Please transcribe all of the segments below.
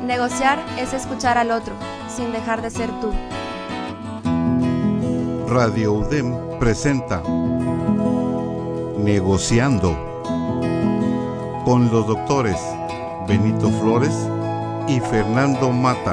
Negociar es escuchar al otro, sin dejar de ser tú. Radio UDEM presenta Negociando con los doctores Benito Flores y Fernando Mata.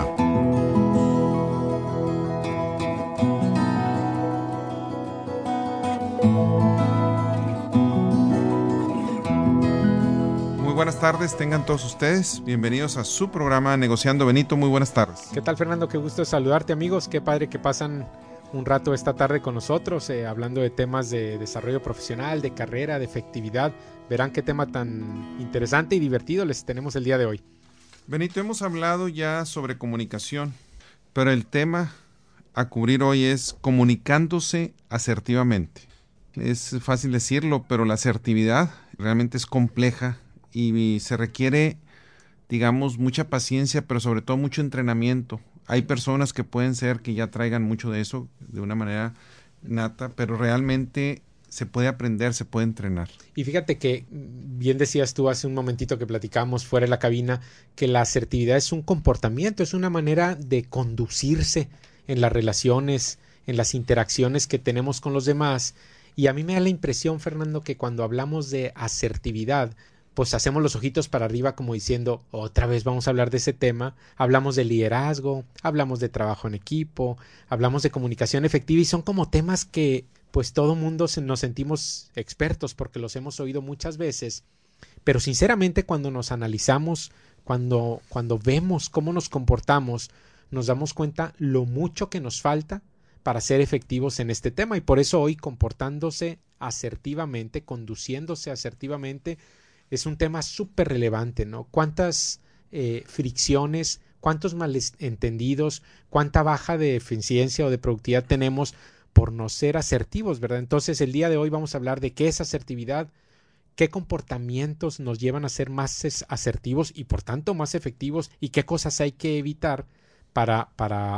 Buenas tardes, tengan todos ustedes. Bienvenidos a su programa Negociando. Benito, muy buenas tardes. ¿Qué tal, Fernando? Qué gusto saludarte, amigos. Qué padre que pasan un rato esta tarde con nosotros, hablando de temas de desarrollo profesional, de carrera, de efectividad. Verán qué tema tan interesante y divertido les tenemos el día de hoy. Benito, hemos hablado ya sobre comunicación, pero el tema a cubrir hoy es comunicándose asertivamente. Es fácil decirlo, pero la asertividad realmente es compleja y se requiere, digamos, mucha paciencia, pero sobre todo mucho entrenamiento. Hay personas que pueden ser que ya traigan mucho de eso de una manera nata, pero realmente se puede aprender, se puede entrenar. Y fíjate que bien decías tú hace un momentito que platicábamos fuera de la cabina, que la asertividad es un comportamiento, es una manera de conducirse en las relaciones, en las interacciones que tenemos con los demás. Y a mí me da la impresión, Fernando, que cuando hablamos de asertividad, pues hacemos los ojitos para arriba como diciendo, otra vez vamos a hablar de ese tema. Hablamos de liderazgo, hablamos de trabajo en equipo, hablamos de comunicación efectiva y son como temas que pues todo mundo nos sentimos expertos porque los hemos oído muchas veces. Pero sinceramente cuando nos analizamos, cuando vemos cómo nos comportamos, nos damos cuenta lo mucho que nos falta para ser efectivos en este tema. Y por eso hoy comportándose asertivamente, conduciéndose asertivamente, es un tema súper relevante, ¿no? ¿Cuántas fricciones, cuántos malentendidos, cuánta baja de eficiencia o de productividad tenemos por no ser asertivos, ¿verdad? Entonces, el día de hoy vamos a hablar de qué es asertividad, qué comportamientos nos llevan a ser más asertivos y, por tanto, más efectivos y qué cosas hay que evitar para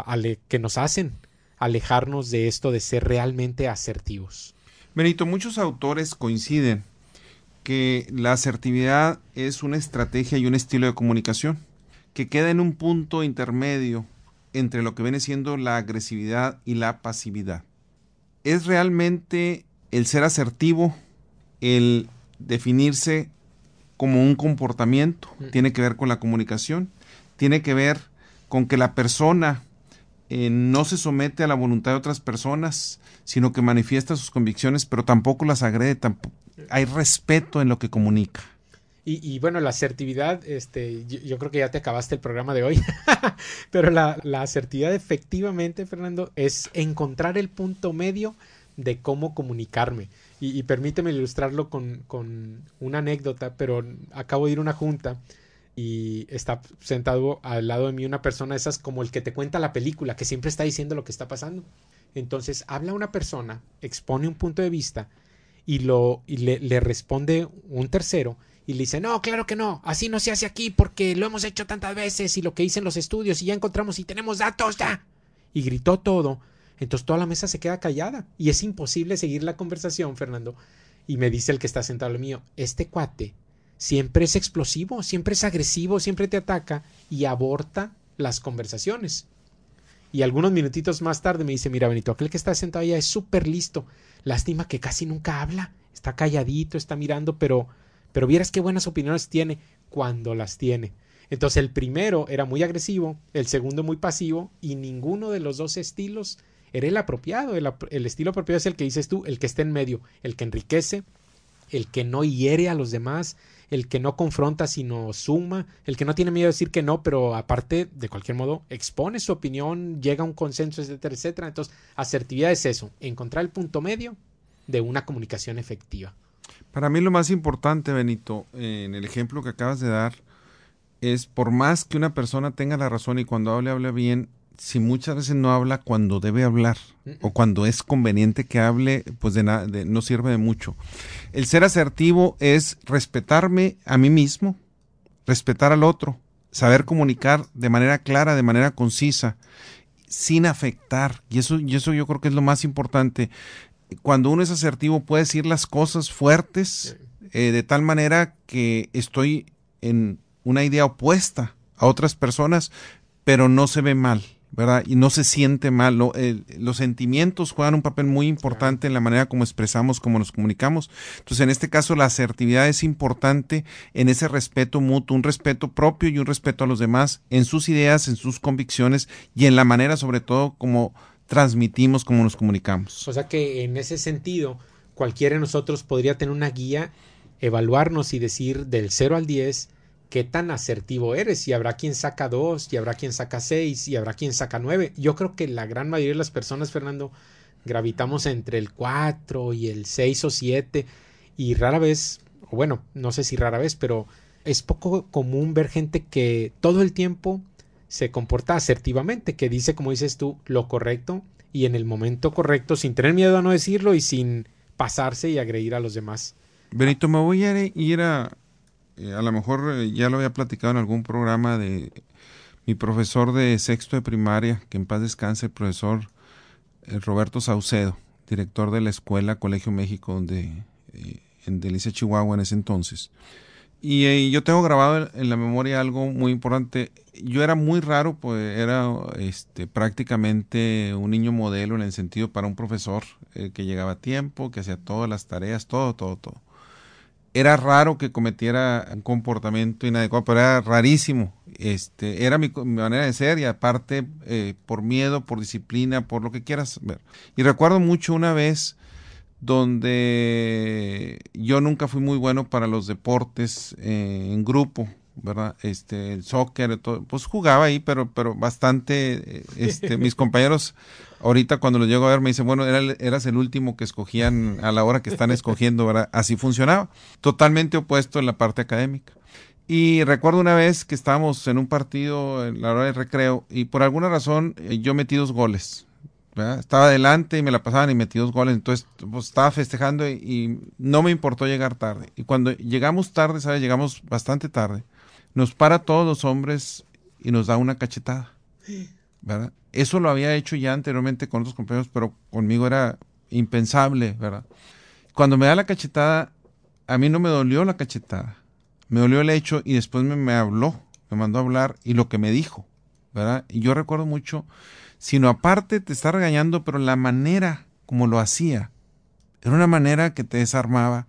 que nos hacen alejarnos de esto de ser realmente asertivos. Benito, muchos autores coinciden que la asertividad es una estrategia y un estilo de comunicación que queda en un punto intermedio entre lo que viene siendo la agresividad y la pasividad. ¿Es realmente el ser asertivo, el definirse como un comportamiento? ¿Tiene que ver con la comunicación? ¿Tiene que ver con que la persona no se somete a la voluntad de otras personas, sino que manifiesta sus convicciones, pero tampoco las agrede, tampoco hay respeto en lo que comunica? Y bueno, la asertividad, yo creo que ya te acabaste el programa de hoy, pero la asertividad efectivamente, Fernando, es encontrar el punto medio de cómo comunicarme. Y permíteme ilustrarlo con una anécdota, pero acabo de ir a una junta y está sentado al lado de mí una persona, esas como el que te cuenta la película, que siempre está diciendo lo que está pasando. Entonces habla una persona, expone un punto de vista y le responde un tercero y le dice, no, claro que no, así no se hace aquí porque lo hemos hecho tantas veces y lo que dicen los estudios y ya encontramos y tenemos datos ya. Y gritó todo. Entonces toda la mesa se queda callada y es imposible seguir la conversación, Fernando. Y me dice el que está sentado al mío, este cuate siempre es explosivo, siempre es agresivo, siempre te ataca y aborta las conversaciones. Y algunos minutitos más tarde me dice, mira, Benito, aquel que está sentado allá es súper listo. Lástima que casi nunca habla, está calladito, está mirando, pero vieras qué buenas opiniones tiene cuando las tiene. Entonces el primero era muy agresivo, el segundo muy pasivo y ninguno de los dos estilos era el apropiado. El estilo apropiado es el que dices tú, el que está en medio, el que enriquece, el que no hiere a los demás, el que no confronta sino suma, el que no tiene miedo de decir que no, pero aparte, de cualquier modo, expone su opinión, llega a un consenso, etcétera, etcétera. Entonces, asertividad es eso, encontrar el punto medio de una comunicación efectiva. Para mí lo más importante, Benito, en el ejemplo que acabas de dar, es por más que una persona tenga la razón y cuando hable bien, si muchas veces no habla cuando debe hablar o cuando es conveniente que hable, pues no sirve de mucho. El ser asertivo es respetarme a mí mismo, respetar al otro, saber comunicar de manera clara, de manera concisa, sin afectar. Y eso yo creo que es lo más importante. Cuando uno es asertivo puede decir las cosas fuertes de tal manera que estoy en una idea opuesta a otras personas, pero no se ve mal, ¿verdad? Y no se siente mal. Los sentimientos juegan un papel muy importante en la manera como expresamos, como nos comunicamos. Entonces, en este caso, la asertividad es importante en ese respeto mutuo, un respeto propio y un respeto a los demás, en sus ideas, en sus convicciones y en la manera, sobre todo, como transmitimos, como nos comunicamos. O sea que en ese sentido, cualquiera de nosotros podría tener una guía, evaluarnos y decir del 0 al 10 qué tan asertivo eres, y habrá quien saca 2, y habrá quien saca 6, y habrá quien saca 9. Yo creo que la gran mayoría de las personas, Fernando, gravitamos entre el 4 y el 6 o 7, y rara vez, o bueno, no sé si rara vez, pero es poco común ver gente que todo el tiempo se comporta asertivamente, que dice, como dices tú, lo correcto y en el momento correcto, sin tener miedo a no decirlo y sin pasarse y agredir a los demás. Benito, me voy a ir a lo mejor ya lo había platicado en algún programa de mi profesor de sexto de primaria, que en paz descanse, el profesor Roberto Saucedo, director de la escuela Colegio México, donde en Delicia, Chihuahua, en ese entonces. Y yo tengo grabado en la memoria algo muy importante. Yo era muy raro, pues era prácticamente un niño modelo en el sentido para un profesor que llegaba a tiempo, que hacía todas las tareas, todo. Era raro que cometiera un comportamiento inadecuado, pero era rarísimo. Era mi manera de ser, y aparte por miedo, por disciplina, por lo que quieras ver. Y recuerdo mucho una vez donde yo nunca fui muy bueno para los deportes en grupo, ¿verdad? El soccer, todo, pues jugaba ahí, pero bastante, mis compañeros ahorita cuando los llego a ver me dicen, bueno, eras el último que escogían a la hora que están escogiendo, ¿verdad? Así funcionaba, totalmente opuesto en la parte académica. Y recuerdo una vez que estábamos en un partido en la hora de recreo y por alguna razón yo metí 2 goles, ¿verdad? Estaba adelante y me la pasaban y metí 2 goles, entonces pues, estaba festejando y no me importó llegar tarde. Y cuando llegamos tarde, ¿sabes? Llegamos bastante tarde. Nos para a todos los hombres y nos da una cachetada, ¿verdad? Eso lo había hecho ya anteriormente con otros compañeros, pero conmigo era impensable, ¿verdad? Cuando me da la cachetada, a mí no me dolió la cachetada, me dolió el hecho y después me habló, me mandó a hablar y lo que me dijo, ¿verdad? Y yo recuerdo mucho, sino aparte te está regañando, pero la manera como lo hacía, era una manera que te desarmaba,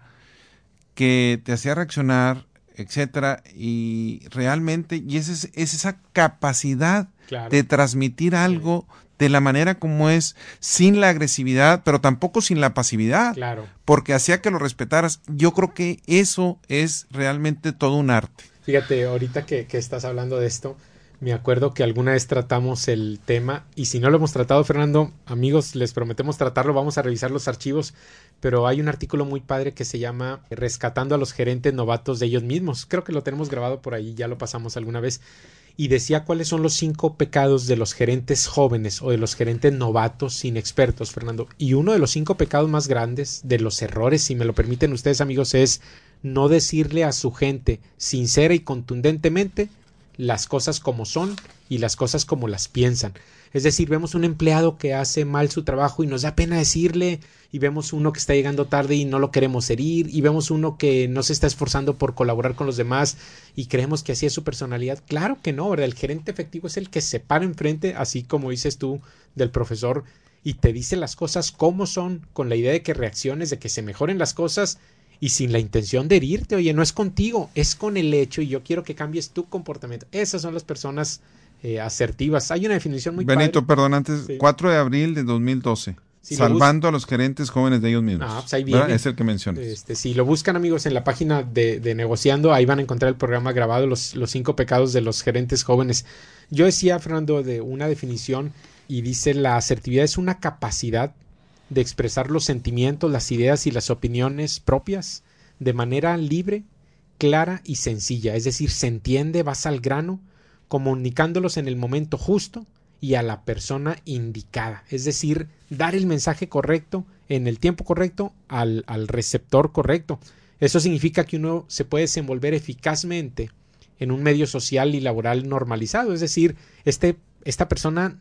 que te hacía reaccionar, etcétera, y realmente, y es esa capacidad de transmitir algo de la manera como es, sin la agresividad, pero tampoco sin la pasividad, porque hacía que lo respetaras. Yo creo que eso es realmente todo un arte. Fíjate, ahorita que estás hablando de esto, me acuerdo que alguna vez tratamos el tema, y si no lo hemos tratado, Fernando, amigos, les prometemos tratarlo, vamos a revisar los archivos, pero hay un artículo muy padre que se llama Rescatando a los gerentes novatos de ellos mismos. Creo que lo tenemos grabado por ahí, ya lo pasamos alguna vez, y decía cuáles son los 5 pecados de los gerentes jóvenes o de los gerentes novatos inexpertos, Fernando. Y uno de los 5 pecados más grandes, de los errores, si me lo permiten ustedes, amigos, es no decirle a su gente sincera y contundentemente las cosas como son y las cosas como las piensan. Es decir, vemos un empleado que hace mal su trabajo y nos da pena decirle, y vemos uno que está llegando tarde y no lo queremos herir, y vemos uno que no se está esforzando por colaborar con los demás y creemos que así es su personalidad. Claro que no, ¿verdad? El gerente efectivo es el que se para enfrente, así como dices tú, del profesor, y te dice las cosas como son, con la idea de que reacciones, de que se mejoren las cosas, y sin la intención de herirte. Oye, no es contigo, es con el hecho, y yo quiero que cambies tu comportamiento. Esas son las personas asertivas. Hay una definición muy Benito, padre. Perdón, antes, sí. 4 de abril de 2012. Si salvando a los gerentes jóvenes de ellos mismos. Pues ahí viene. Es el que mencionas. Si lo buscan, amigos, en la página de Negociando, ahí van a encontrar el programa grabado, los 5 pecados de los gerentes jóvenes. Yo decía, Fernando, de una definición, y dice: la asertividad es una capacidad de expresar los sentimientos, las ideas y las opiniones propias de manera libre, clara y sencilla. Es decir, se entiende, vas al grano, comunicándolos en el momento justo y a la persona indicada. Es decir, dar el mensaje correcto en el tiempo correcto al receptor correcto. Eso significa que uno se puede desenvolver eficazmente en un medio social y laboral normalizado. Es decir, esta persona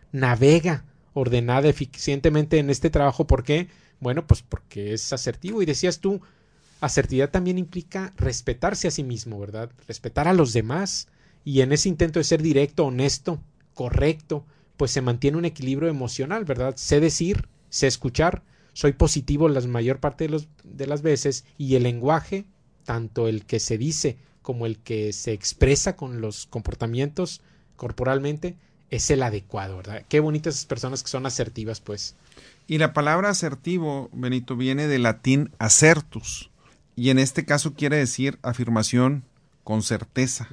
navega ordenada, eficientemente en este trabajo. ¿Por qué? Bueno, pues porque es asertivo. Y decías tú, asertividad también implica respetarse a sí mismo, ¿verdad? Respetar a los demás Y en ese intento de ser directo, honesto, correcto, pues se mantiene un equilibrio emocional, ¿verdad? Sé decir, sé escuchar, soy positivo la mayor parte de las veces, y el lenguaje, tanto el que se dice como el que se expresa con los comportamientos corporalmente, es el adecuado, ¿verdad? Qué bonitas esas personas que son asertivas, pues. Y la palabra asertivo, Benito, viene del latín acertus, y en este caso quiere decir afirmación con certeza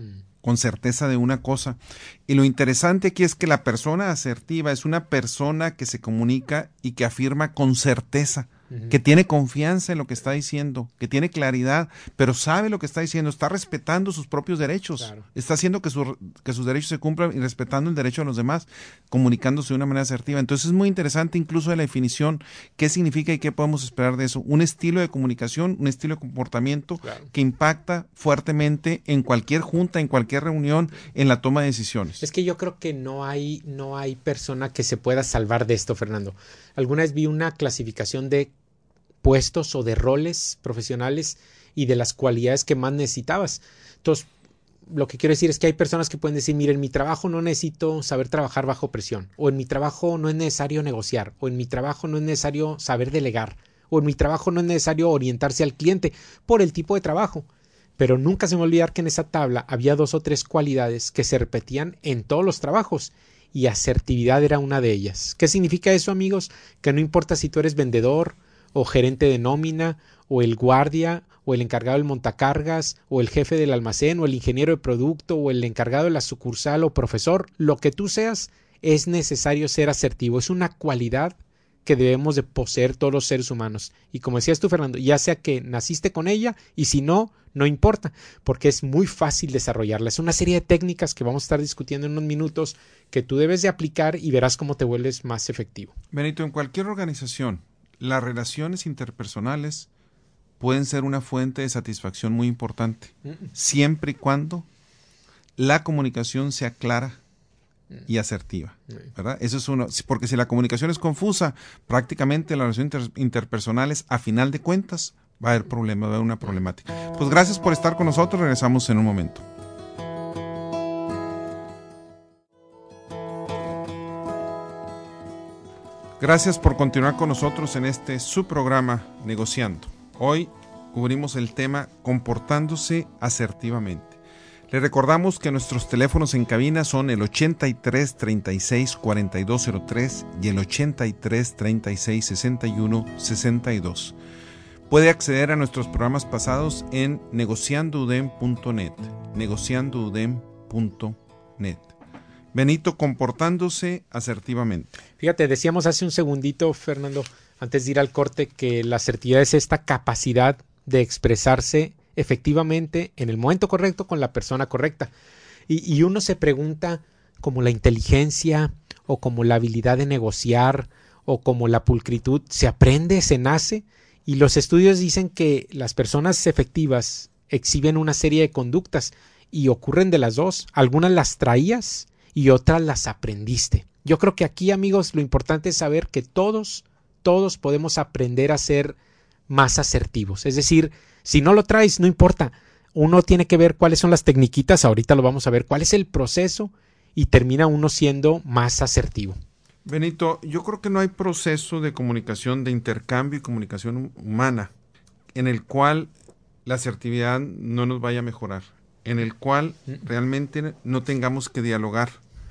de una cosa. Y lo interesante aquí es que la persona asertiva es una persona que se comunica y que afirma con certeza, que tiene confianza en lo que está diciendo, que tiene claridad, pero sabe lo que está diciendo, está respetando sus propios derechos, claro. Está haciendo que sus derechos se cumplan y respetando el derecho de los demás, comunicándose de una manera asertiva. Entonces es muy interesante incluso de la definición, qué significa y qué podemos esperar de eso. Un estilo de comunicación, un estilo de comportamiento, claro, que impacta fuertemente en cualquier junta, en cualquier reunión, en la toma de decisiones. Es que yo creo que no hay persona que se pueda salvar de esto, Fernando. Alguna vez vi una clasificación de puestos o de roles profesionales y de las cualidades que más necesitabas. Entonces, lo que quiero decir es que hay personas que pueden decir, mire, en mi trabajo no necesito saber trabajar bajo presión, o en mi trabajo no es necesario negociar, o en mi trabajo no es necesario saber delegar, o en mi trabajo no es necesario orientarse al cliente por el tipo de trabajo. Pero nunca se me va a olvidar que en esa tabla había 2 o 3 cualidades que se repetían en todos los trabajos, y asertividad era una de ellas. ¿Qué significa eso, amigos? Que no importa si tú eres vendedor, o gerente de nómina, o el guardia, o el encargado del montacargas, o el jefe del almacén, o el ingeniero de producto, o el encargado de la sucursal, o profesor, lo que tú seas, es necesario ser asertivo. Es una cualidad que debemos de poseer todos los seres humanos. Y como decías tú, Fernando, ya sea que naciste con ella, y si no, no importa, porque es muy fácil desarrollarla. Es una serie de técnicas que vamos a estar discutiendo en unos minutos, que tú debes de aplicar y verás cómo te vuelves más efectivo. Benito, en cualquier organización, las relaciones interpersonales pueden ser una fuente de satisfacción muy importante, siempre y cuando la comunicación sea clara y asertiva, ¿verdad? Eso es uno, porque si la comunicación es confusa, prácticamente las relaciones interpersonales, a final de cuentas, va a haber problema, va a haber una problemática. Pues gracias por estar con nosotros, regresamos en un momento. Gracias por continuar con nosotros en este su programa Negociando. Hoy cubrimos el tema comportándose asertivamente. Le recordamos que nuestros teléfonos en cabina son el 83 36 4203 y el 83 36 61 62. Puede acceder a nuestros programas pasados en negociandoudem.net, negociandoudem.net. Benito, comportándose asertivamente. Fíjate, decíamos hace un segundito, Fernando, antes de ir al corte, que la asertividad es esta capacidad de expresarse efectivamente en el momento correcto con la persona correcta. Y uno se pregunta, como la inteligencia o como la habilidad de negociar o como la pulcritud, ¿se aprende, se nace? Y los estudios dicen que las personas efectivas exhiben una serie de conductas y ocurren de las dos. Algunas las traías y otras las aprendiste. Yo creo que aquí, amigos, lo importante es saber que todos podemos aprender a ser más asertivos. Es decir, si no lo traes, no importa. Uno tiene que ver cuáles son las tecniquitas, ahorita lo vamos a ver, cuál es el proceso y termina uno siendo más asertivo. Benito, yo creo que no hay proceso de comunicación, de intercambio y comunicación humana en el cual la asertividad no nos vaya a mejorar, en el cual realmente no tengamos que dialogar.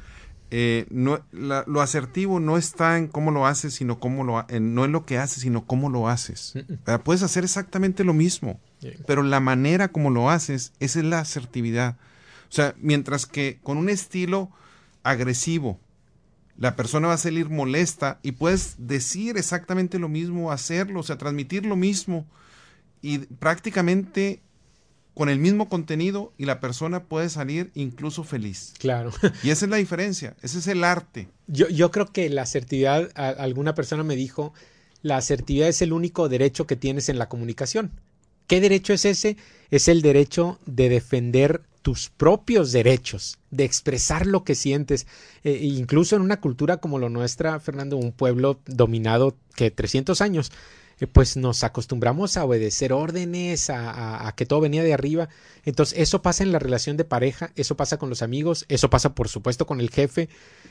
Lo asertivo no está en cómo lo haces, sino no en lo que haces, sino cómo lo haces. Puedes hacer exactamente lo mismo, pero la manera como lo haces, esa es la asertividad. O sea, mientras que con un estilo agresivo, la persona va a salir molesta y puedes decir exactamente lo mismo, hacerlo, o sea, transmitir lo mismo y prácticamente con el mismo contenido y la persona puede salir incluso feliz. Claro. Y esa es la diferencia, ese es el arte. Yo creo que la asertividad, alguna persona me dijo, la asertividad es el único derecho que tienes en la comunicación. ¿Qué derecho es ese? Es el derecho de defender tus propios derechos, de expresar lo que sientes. Incluso en una cultura como la nuestra, Fernando, un pueblo dominado que 300 años, pues nos acostumbramos a obedecer órdenes, a que todo venía de arriba. Entonces eso pasa en la relación de pareja, eso pasa con los amigos, eso pasa por supuesto con el jefe,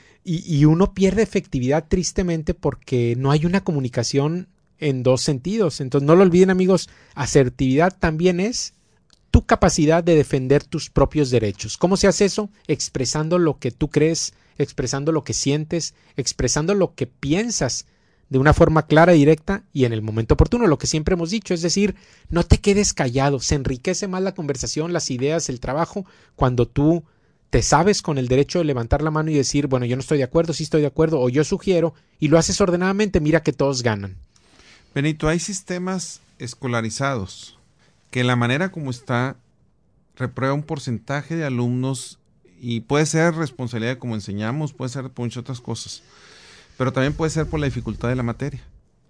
y uno pierde efectividad tristemente porque no hay una comunicación en dos sentidos. Entonces no lo olviden, amigos, asertividad también es tu capacidad de defender tus propios derechos. ¿Cómo se hace eso? Expresando lo que tú crees, expresando lo que sientes, expresando lo que piensas de una forma clara, directa y en el momento oportuno, lo que siempre hemos dicho, es decir, no te quedes callado, se enriquece más la conversación, las ideas, el trabajo, cuando tú te sabes con el derecho de levantar la mano y decir, bueno, yo no estoy de acuerdo, sí estoy de acuerdo, o yo sugiero, y lo haces ordenadamente, mira que todos ganan. Benito, hay sistemas escolarizados que la manera como está reprueba un porcentaje de alumnos y puede ser responsabilidad de cómo enseñamos, puede ser por muchas otras cosas, pero también puede ser por la dificultad de la materia.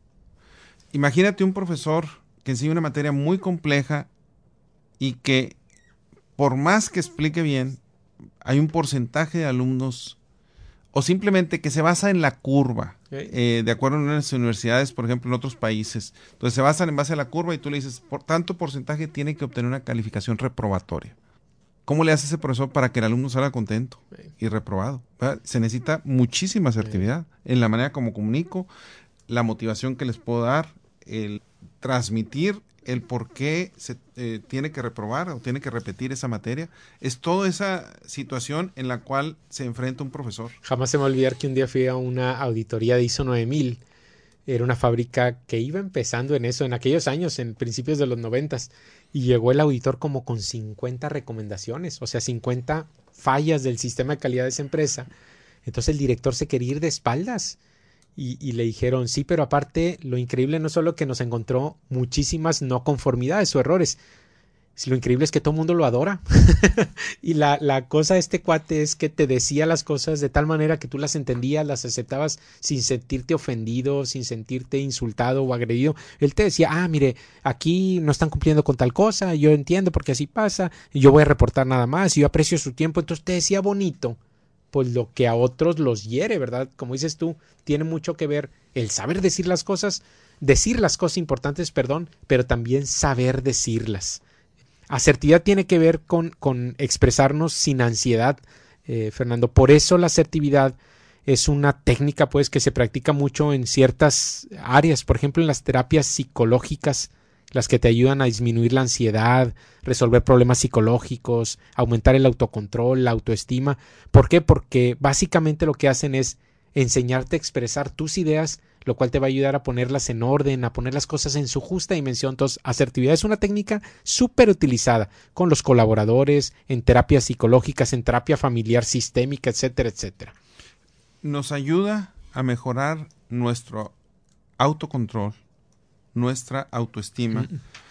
Imagínate un profesor que enseña una materia muy compleja y que por más que explique bien, hay un porcentaje de alumnos o simplemente que se basa en la curva, de acuerdo a unas universidades, por ejemplo, en otros países. Entonces se basan en base a la curva y tú le dices, por tanto porcentaje tiene que obtener una calificación reprobatoria. ¿Cómo le hace ese profesor para que el alumno salga contento y reprobado? ¿Verdad? Se necesita muchísima asertividad en la manera como comunico, la motivación que les puedo dar, el transmitir el por qué se tiene que reprobar o tiene que repetir esa materia. Es toda esa situación en la cual se enfrenta un profesor. Jamás se me va a olvidar que un día fui a una auditoría de ISO 9000. Era una fábrica que iba empezando en eso, en aquellos años, en principios de los 90s. Y llegó el auditor como con 50 recomendaciones, o sea, 50 fallas del sistema de calidad de esa empresa. Entonces el director se quería ir de espaldas. Y le dijeron, sí, pero aparte lo increíble no solo que nos encontró muchísimas no conformidades o errores, lo increíble es que todo el mundo lo adora. Y la cosa de este cuate es que te decía las cosas de tal manera que tú las entendías, las aceptabas sin sentirte ofendido, sin sentirte insultado o agredido. Él te decía, mire, aquí no están cumpliendo con tal cosa, yo entiendo porque así pasa, y yo voy a reportar nada más, y yo aprecio su tiempo. Entonces te decía bonito, pues lo que a otros los hiere, ¿verdad? Como dices tú, tiene mucho que ver el saber decir las cosas importantes, pero también saber decirlas. Asertividad tiene que ver con expresarnos sin ansiedad, Fernando. Por eso la asertividad es una técnica, pues, que se practica mucho en ciertas áreas, por ejemplo, en las terapias psicológicas, las que te ayudan a disminuir la ansiedad, resolver problemas psicológicos, aumentar el autocontrol, la autoestima. ¿Por qué? Porque básicamente lo que hacen es enseñarte a expresar tus ideas, lo cual te va a ayudar a ponerlas en orden, a poner las cosas en su justa dimensión. Entonces, asertividad es una técnica súper utilizada con los colaboradores, en terapias psicológicas, en terapia familiar sistémica, etcétera, etcétera. Nos ayuda a mejorar nuestro autocontrol, nuestra autoestima.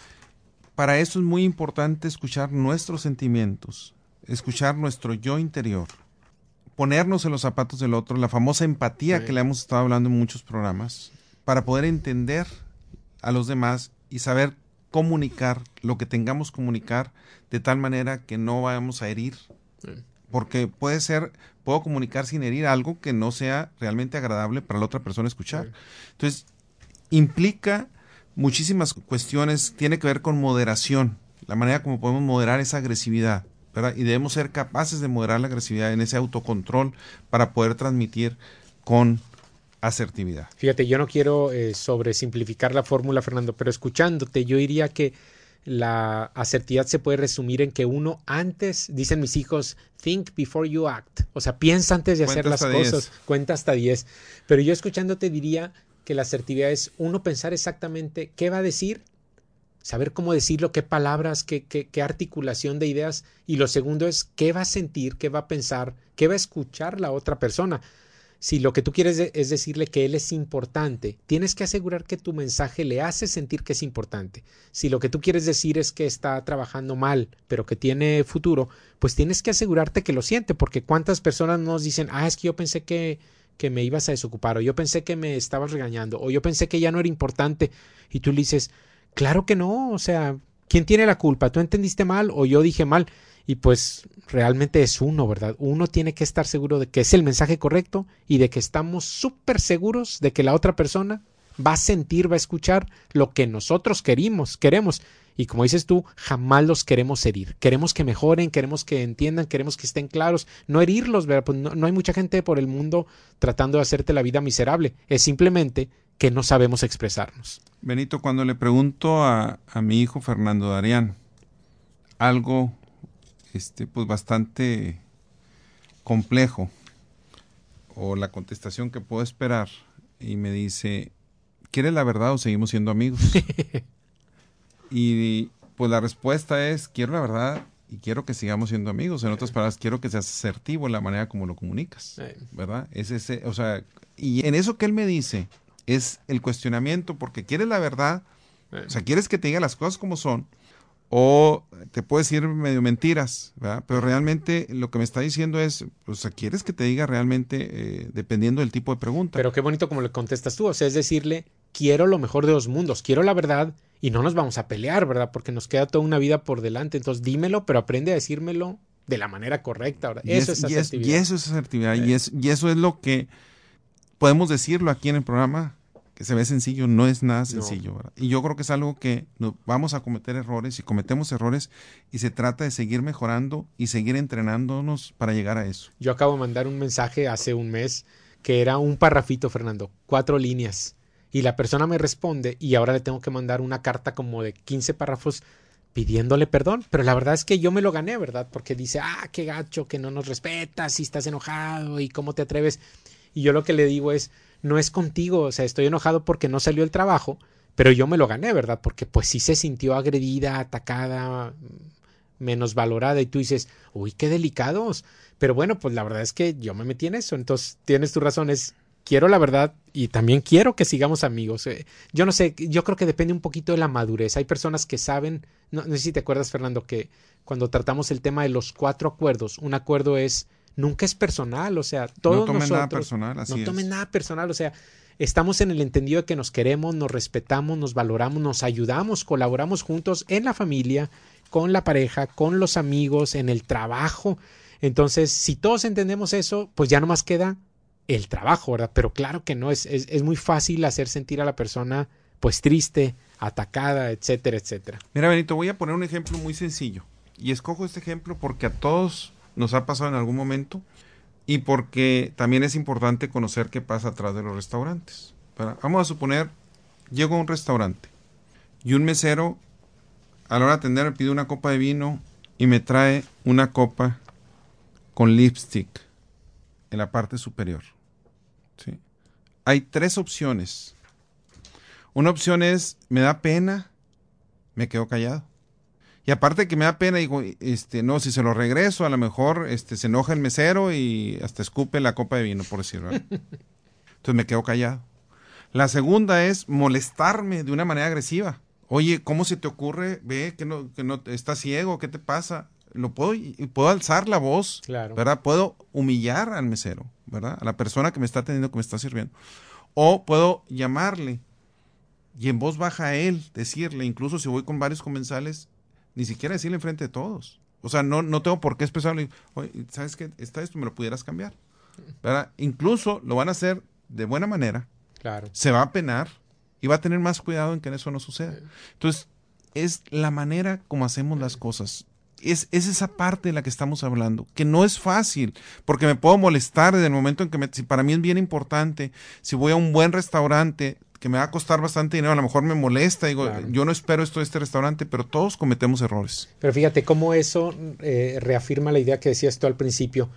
Para eso es muy importante escuchar nuestros sentimientos, escuchar nuestro yo interior, ponernos en los zapatos del otro, la famosa empatía que le hemos estado hablando en muchos programas, para poder entender a los demás y saber comunicar lo que tengamos que comunicar de tal manera que no vayamos a herir. Porque puedo comunicar sin herir algo que no sea realmente agradable para la otra persona escuchar. Entonces, implica muchísimas cuestiones, tiene que ver con moderación, la manera como podemos moderar esa agresividad, ¿verdad? Y debemos ser capaces de moderar la agresividad en ese autocontrol para poder transmitir con asertividad. Fíjate, yo no quiero sobresimplificar la fórmula, Fernando, pero escuchándote yo diría que la asertividad se puede resumir en que uno antes, dicen mis hijos, think before you act, o sea, piensa antes de hacer las cosas, cuenta hasta 10, pero yo escuchándote diría que la asertividad es uno pensar exactamente qué va a decir, saber cómo decirlo, qué palabras, qué articulación de ideas, y lo segundo es qué va a sentir, qué va a pensar, qué va a escuchar la otra persona. Si lo que tú quieres es decirle que él es importante, tienes que asegurar que tu mensaje le hace sentir que es importante. Si lo que tú quieres decir es que está trabajando mal, pero que tiene futuro, pues tienes que asegurarte que lo siente, porque cuántas personas nos dicen, es que yo pensé que me ibas a desocupar, o yo pensé que me estabas regañando, o yo pensé que ya no era importante, y tú le dices, claro que no, o sea, ¿quién tiene la culpa? ¿Tú entendiste mal o yo dije mal? Y pues realmente es uno, ¿verdad? Uno tiene que estar seguro de que es el mensaje correcto y de que estamos súper seguros de que la otra persona va a sentir, va a escuchar lo que nosotros queremos. Y como dices tú, jamás los queremos herir. Queremos que mejoren, queremos que entiendan, queremos que estén claros. No herirlos, ¿verdad? Pues no hay mucha gente por el mundo tratando de hacerte la vida miserable. Es simplemente que no sabemos expresarnos. Benito, cuando le pregunto a mi hijo Fernando Darián algo pues bastante complejo, o la contestación que puedo esperar, y me dice, ¿quieres la verdad o seguimos siendo amigos? Y pues la respuesta es, quiero la verdad y quiero que sigamos siendo amigos. En otras palabras, quiero que seas asertivo en la manera como lo comunicas, ¿verdad? Es ese, o sea, y en eso que él me dice es el cuestionamiento, porque quieres la verdad, o sea, quieres que te diga las cosas como son, o te puedo decir medio mentiras, ¿verdad? Pero realmente lo que me está diciendo es, o sea, quieres que te diga realmente, dependiendo del tipo de pregunta. Pero qué bonito como le contestas tú, o sea, es decirle, quiero lo mejor de los mundos, quiero la verdad y no nos vamos a pelear, ¿verdad? Porque nos queda toda una vida por delante, entonces dímelo, pero aprende a decírmelo de la manera correcta. ¿Verdad? Eso es asertividad. Y eso es asertividad, y eso es lo que podemos decirlo aquí en el programa, que se ve sencillo, no es nada sencillo, ¿verdad? Y yo creo que es algo que vamos a cometer errores y cometemos errores, y se trata de seguir mejorando y seguir entrenándonos para llegar a eso. Yo acabo de mandar un mensaje hace un mes que era un parrafito, Fernando, 4 líneas, y la persona me responde y ahora le tengo que mandar una carta como de 15 párrafos pidiéndole perdón, pero la verdad es que yo me lo gané, ¿verdad? Porque dice, qué gacho, que no nos respetas, si estás enojado y cómo te atreves. Y yo lo que le digo es, no es contigo, o sea, estoy enojado porque no salió el trabajo, pero yo me lo gané, ¿verdad? Porque pues sí se sintió agredida, atacada, menos valorada, y tú dices, uy, qué delicados. Pero bueno, pues la verdad es que yo me metí en eso, entonces tienes tu razón, quiero la verdad y también quiero que sigamos amigos. Yo no sé, yo creo que depende un poquito de la madurez. Hay personas que saben, no sé si te acuerdas, Fernando, que cuando tratamos el tema de los 4 acuerdos, un acuerdo nunca es personal, o sea, todos nosotros... No tomen nada personal, así es. No tomen nada personal, o sea, estamos en el entendido de que nos queremos, nos respetamos, nos valoramos, nos ayudamos, colaboramos juntos en la familia, con la pareja, con los amigos, en el trabajo. Entonces, si todos entendemos eso, pues ya nomás queda el trabajo, ¿verdad? Pero claro que no, es muy fácil hacer sentir a la persona pues triste, atacada, etcétera, etcétera. Mira, Benito, voy a poner un ejemplo muy sencillo, y escojo este ejemplo porque a todos nos ha pasado en algún momento, y porque también es importante conocer qué pasa atrás de los restaurantes. Vamos a suponer, llego a un restaurante y un mesero a la hora de atender me pide una copa de vino y me trae una copa con lipstick en la parte superior. ¿Sí? Hay 3 opciones. Una opción es, me da pena, me quedo callado. Y aparte que me da pena, digo, no, si se lo regreso, a lo mejor se enoja el mesero y hasta escupe la copa de vino, por decirlo. Entonces me quedo callado. La segunda es molestarme de una manera agresiva. Oye, ¿cómo se te ocurre? Ve que no estás ciego, ¿qué te pasa? Puedo alzar la voz, claro, ¿verdad? Puedo humillar al mesero, ¿verdad? A la persona que me está atendiendo, que me está sirviendo. O puedo llamarle y en voz baja a él, decirle, incluso si voy con varios comensales, ni siquiera decirle enfrente de todos. O sea, no tengo por qué expresarle, oye, ¿sabes qué? Esto me lo pudieras cambiar, ¿verdad? Incluso lo van a hacer de buena manera. Claro. Se va a penar y va a tener más cuidado en que eso no suceda. Entonces, es la manera como hacemos las cosas. Es esa parte de la que estamos hablando, que no es fácil, porque me puedo molestar desde el momento en que si para mí es bien importante, si voy a un buen restaurante, que me va a costar bastante dinero, a lo mejor me molesta, digo, claro, yo no espero esto de este restaurante, pero todos cometemos errores. Pero fíjate cómo eso reafirma la idea que decías tú al principio.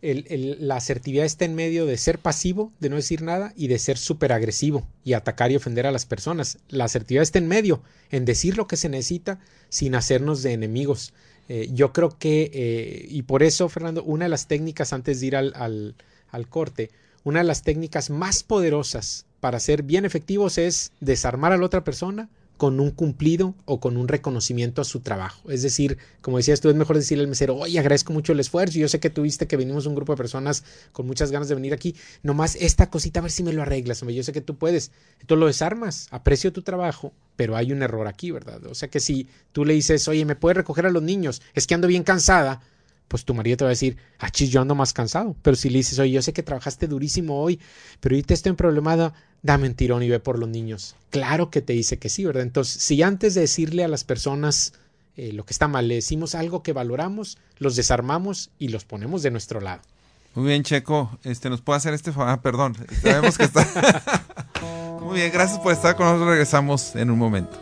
La asertividad está en medio de ser pasivo, de no decir nada, y de ser súper agresivo y atacar y ofender a las personas. La asertividad está en medio, en decir lo que se necesita sin hacernos de enemigos. Yo creo que, y por eso, Fernando, una de las técnicas antes de ir al corte, una de las técnicas más poderosas para ser bien efectivos es desarmar a la otra persona con un cumplido o con un reconocimiento a su trabajo. Es decir, como decías tú, es mejor decirle al mesero, oye, agradezco mucho el esfuerzo, yo sé que tuviste que venimos un grupo de personas con muchas ganas de venir aquí, nomás esta cosita a ver si me lo arreglas, hombre, yo sé que tú puedes. Entonces lo desarmas, aprecio tu trabajo, pero hay un error aquí, ¿verdad? O sea que si tú le dices, oye, ¿me puedes recoger a los niños? Es que ando bien cansada, pues tu marido te va a decir, chis, yo ando más cansado. Pero si le dices, oye, yo sé que trabajaste durísimo hoy, pero ahorita estoy en problemada, dame un tirón y ve por los niños. Claro que te dice que sí, ¿verdad? Entonces, si antes de decirle a las personas lo que está mal, le decimos algo que valoramos, los desarmamos y los ponemos de nuestro lado. Muy bien, Checo, ¿nos puede hacer este favor? Perdón, sabemos que está... Muy bien, gracias por estar con nosotros, regresamos en un momento.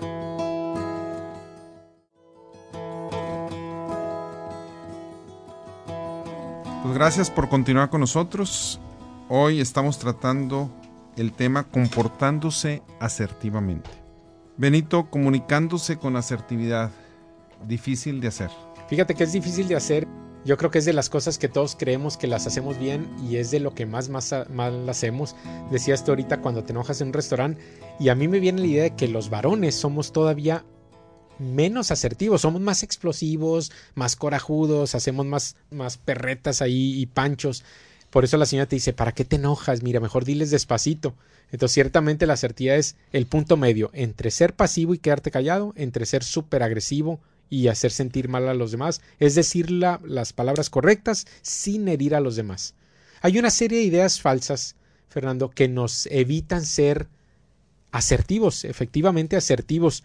Pues gracias por continuar con nosotros. Hoy estamos tratando el tema comportándose asertivamente. Benito, comunicándose con asertividad, difícil de hacer. Fíjate que es difícil de hacer. Yo creo que es de las cosas que todos creemos que las hacemos bien y es de lo que más mal hacemos. Decías tú ahorita cuando te enojas en un restaurante y a mí me viene la idea de que los varones somos todavía menos asertivos, somos más explosivos, más corajudos, hacemos más perretas ahí y panchos. Por eso la señora te dice, ¿para qué te enojas? Mira, mejor diles despacito. Entonces, ciertamente la asertividad es el punto medio entre ser pasivo y quedarte callado, entre ser súper agresivo y hacer sentir mal a los demás, es decir, las palabras correctas sin herir a los demás. Hay una serie de ideas falsas, Fernando, que nos evitan ser asertivos, efectivamente asertivos,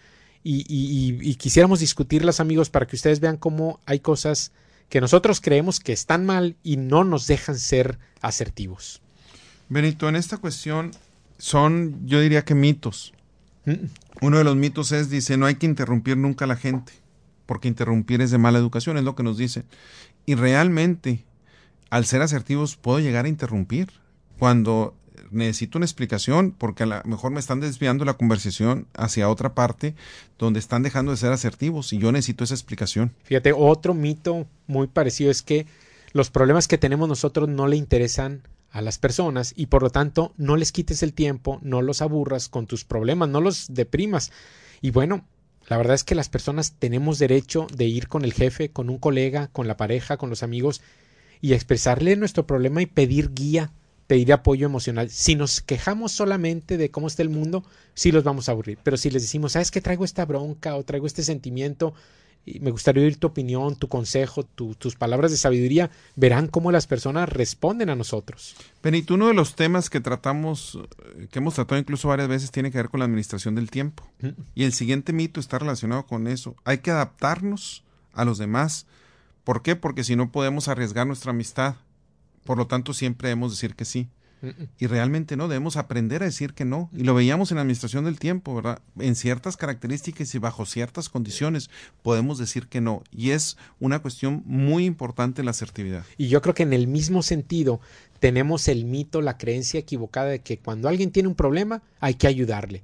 y quisiéramos discutirlas, amigos, para que ustedes vean cómo hay cosas que nosotros creemos que están mal y no nos dejan ser asertivos. Benito, en esta cuestión son, yo diría que mitos. Uno de los mitos dice, no hay que interrumpir nunca a la gente, porque interrumpir es de mala educación, es lo que nos dicen. Y realmente, al ser asertivos, puedo llegar a interrumpir cuando necesito una explicación, porque a lo mejor me están desviando la conversación hacia otra parte donde están dejando de ser asertivos y yo necesito esa explicación. Fíjate, otro mito muy parecido es que los problemas que tenemos nosotros no le interesan a las personas y por lo tanto no les quites el tiempo, no los aburras con tus problemas, no los deprimas. Y bueno, la verdad es que las personas tenemos derecho de ir con el jefe, con un colega, con la pareja, con los amigos y expresarle nuestro problema y pedir guía, pedir apoyo emocional. Si nos quejamos solamente de cómo está el mundo, sí los vamos a aburrir. Pero si les decimos, ¿sabes qué? Traigo esta bronca o traigo este sentimiento y me gustaría oír tu opinión, tu consejo, tus palabras de sabiduría, verán cómo las personas responden a nosotros. Benito, uno de los temas que hemos tratado incluso varias veces, tiene que ver con la administración del tiempo. Y el siguiente mito está relacionado con eso. Hay que adaptarnos a los demás. ¿Por qué? Porque si no podemos arriesgar nuestra amistad. Por lo tanto, siempre debemos decir que sí. Y realmente no, debemos aprender a decir que no. Y lo veíamos en la administración del tiempo, ¿verdad? En ciertas características y bajo ciertas condiciones podemos decir que no. Y es una cuestión muy importante la asertividad. Y yo creo que en el mismo sentido tenemos el mito, la creencia equivocada de que cuando alguien tiene un problema hay que ayudarle.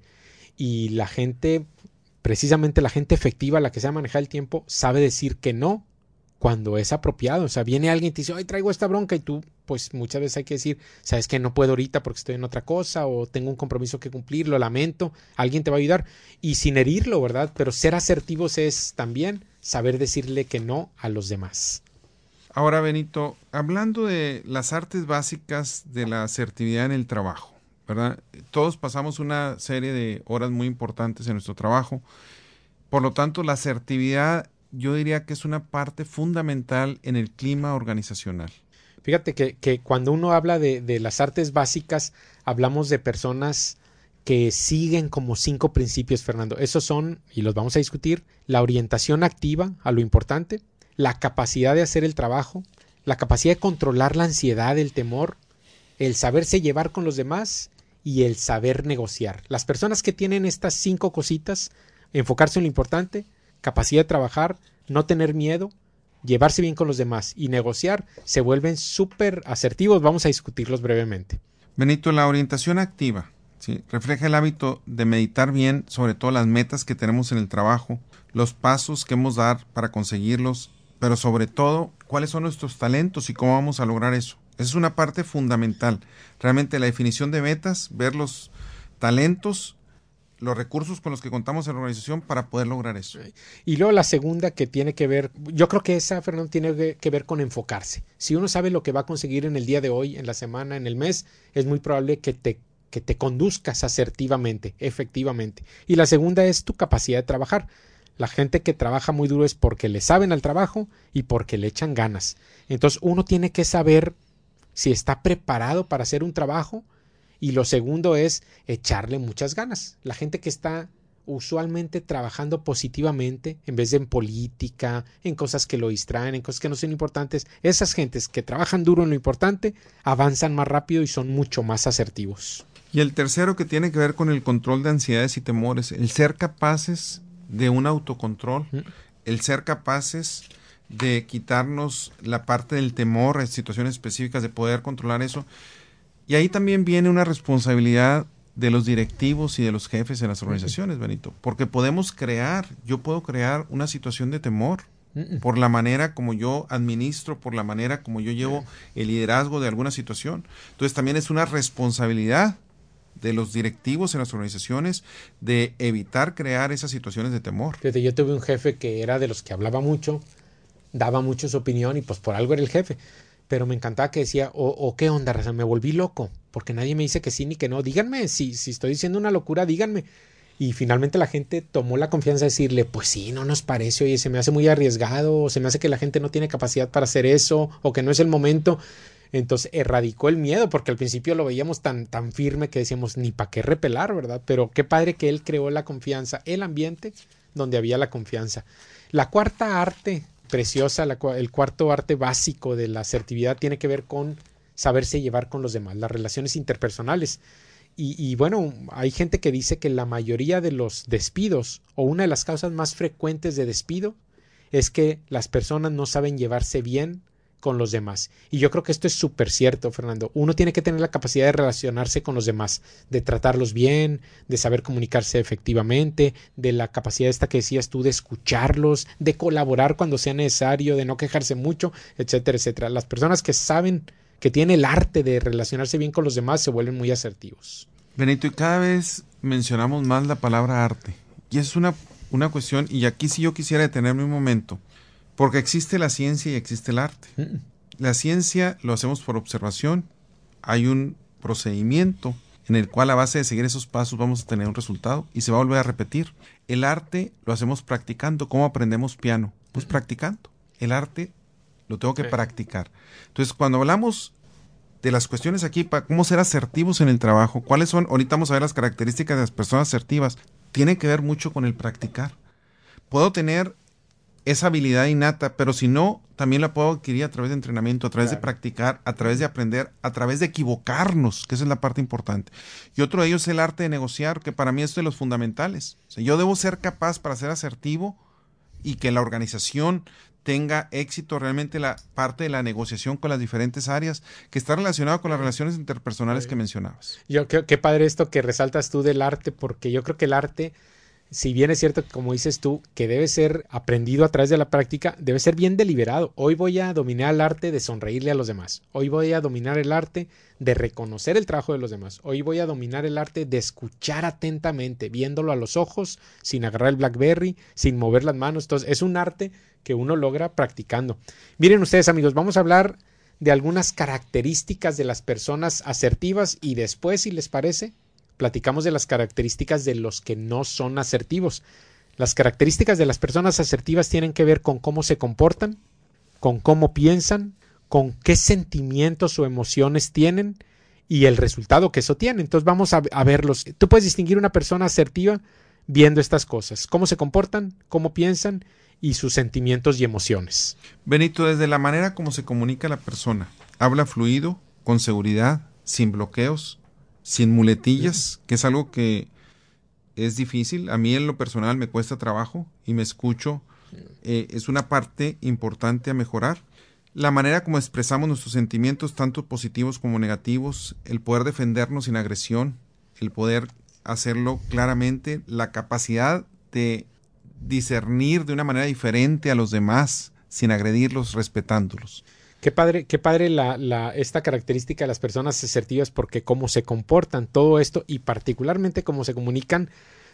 Y la gente, precisamente la gente efectiva, la que sabe manejar el tiempo, sabe decir que no cuando es apropiado. O sea, viene alguien y te dice, ay, traigo esta bronca y tú, pues muchas veces hay que decir, sabes que no puedo ahorita porque estoy en otra cosa o tengo un compromiso que cumplir, lo lamento, alguien te va a ayudar y sin herirlo, ¿verdad? Pero ser asertivos es también saber decirle que no a los demás. Ahora, Benito, hablando de las artes básicas de la asertividad en el trabajo, ¿verdad? Todos pasamos una serie de horas muy importantes en nuestro trabajo, por lo tanto, la asertividad yo diría que es una parte fundamental en el clima organizacional. Fíjate que cuando uno habla de las artes básicas, hablamos de personas que siguen como 5 principios, Fernando. Esos son, y los vamos a discutir, la orientación activa a lo importante, la capacidad de hacer el trabajo, la capacidad de controlar la ansiedad, el temor, el saberse llevar con los demás y el saber negociar. Las personas que tienen estas 5 cositas, enfocarse en lo importante, capacidad de trabajar, no tener miedo, llevarse bien con los demás y negociar, se vuelven súper asertivos. Vamos a discutirlos brevemente. Benito, la orientación activa, ¿sí?, refleja el hábito de meditar bien sobre todo las metas que tenemos en el trabajo, los pasos que hemos de dar para conseguirlos, pero sobre todo, cuáles son nuestros talentos y cómo vamos a lograr eso. Esa es una parte fundamental. Realmente la definición de metas, ver los talentos, los recursos con los que contamos en la organización para poder lograr eso. Y luego la segunda que tiene que ver, yo creo que esa, Fernando, tiene que ver con enfocarse. Si uno sabe lo que va a conseguir en el día de hoy, en la semana, en el mes, es muy probable que te conduzcas asertivamente, efectivamente. Y la segunda es tu capacidad de trabajar. La gente que trabaja muy duro es porque le saben al trabajo y porque le echan ganas. Entonces uno tiene que saber si está preparado para hacer un trabajo, y lo segundo es echarle muchas ganas. La gente que está usualmente trabajando positivamente en vez de en política, en cosas que lo distraen, en cosas que no son importantes, esas gentes que trabajan duro en lo importante avanzan más rápido y son mucho más asertivos. Y el tercero, que tiene que ver con el control de ansiedades y temores, el ser capaces de un autocontrol, el ser capaces de quitarnos la parte del temor en situaciones específicas, de poder controlar eso. Y ahí también viene una responsabilidad de los directivos y de los jefes en las organizaciones, Benito, porque yo puedo crear una situación de temor por la manera como yo administro, por la manera como yo llevo el liderazgo de alguna situación. Entonces también es una responsabilidad de los directivos en las organizaciones de evitar crear esas situaciones de temor. Fíjate, yo tuve un jefe que era de los que hablaba mucho, daba mucho su opinión y pues por algo era el jefe. Pero me encantaba que decía, ¿qué onda, raza? Me volví loco, porque nadie me dice que sí ni que no. Díganme, si estoy diciendo una locura, díganme. Y finalmente la gente tomó la confianza de decirle, pues sí, no nos parece, oye, se me hace muy arriesgado, o se me hace que la gente no tiene capacidad para hacer eso, o que no es el momento. Entonces erradicó el miedo, porque al principio lo veíamos tan firme que decíamos, ni para qué repelar, ¿verdad? Pero qué padre que él creó la confianza, el ambiente donde había la confianza. La cuarta arte preciosa, el cuarto arte básico de la asertividad tiene que ver con saberse llevar con los demás, las relaciones interpersonales. Y bueno, hay gente que dice que la mayoría de los despidos, o una de las causas más frecuentes de despido, es que las personas no saben llevarse bien con los demás. Y yo creo que esto es súper cierto, Fernando. Uno tiene que tener la capacidad de relacionarse con los demás, de tratarlos bien, de saber comunicarse efectivamente, de la capacidad esta que decías tú de escucharlos, de colaborar cuando sea necesario, de no quejarse mucho, etcétera, etcétera. Las personas que saben, que tienen el arte de relacionarse bien con los demás, se vuelven muy asertivos. Benito, y cada vez mencionamos más la palabra arte. Y es una cuestión, y aquí sí yo quisiera detenerme un momento, porque existe la ciencia y existe el arte. La ciencia lo hacemos por observación. Hay un procedimiento en el cual a base de seguir esos pasos vamos a tener un resultado y se va a volver a repetir. El arte lo hacemos practicando. ¿Cómo aprendemos piano? Pues practicando. El arte lo tengo que practicar. Entonces, cuando hablamos de las cuestiones aquí, para cómo ser asertivos en el trabajo, ¿cuáles son? Ahorita vamos a ver las características de las personas asertivas. Tiene que ver mucho con el practicar. Puedo tener esa habilidad innata, pero si no, también la puedo adquirir a través de entrenamiento, a través de practicar, a través de aprender, a través de equivocarnos, que esa es la parte importante. Y otro de ellos es el arte de negociar, que para mí es de los fundamentales. O sea, yo debo ser capaz para ser asertivo y que la organización tenga éxito, realmente la parte de la negociación con las diferentes áreas, que está relacionado con las relaciones interpersonales que mencionabas. Yo creo que padre esto que resaltas tú del arte, porque yo creo que el arte, si bien es cierto, como dices tú, que debe ser aprendido a través de la práctica, debe ser bien deliberado. Hoy voy a dominar el arte de sonreírle a los demás. Hoy voy a dominar el arte de reconocer el trabajo de los demás. Hoy voy a dominar el arte de escuchar atentamente, viéndolo a los ojos, sin agarrar el BlackBerry, sin mover las manos. Entonces, es un arte que uno logra practicando. Miren ustedes, amigos, vamos a hablar de algunas características de las personas asertivas y después, si les parece, platicamos de las características de los que no son asertivos. Las características de las personas asertivas tienen que ver con cómo se comportan, con cómo piensan, con qué sentimientos o emociones tienen y el resultado que eso tiene. Entonces vamos a verlos. Tú puedes distinguir una persona asertiva viendo estas cosas, cómo se comportan, cómo piensan y sus sentimientos y emociones. Benito, desde la manera como se comunica la persona, habla fluido, con seguridad, sin bloqueos, sin muletillas, que es algo que es difícil. A mí en lo personal me cuesta trabajo y me escucho. Es una parte importante a mejorar. La manera como expresamos nuestros sentimientos, tanto positivos como negativos, el poder defendernos sin agresión, el poder hacerlo claramente, la capacidad de discernir de una manera diferente a los demás, sin agredirlos, respetándolos. Qué padre esta característica de las personas asertivas, porque cómo se comportan, todo esto y particularmente cómo se comunican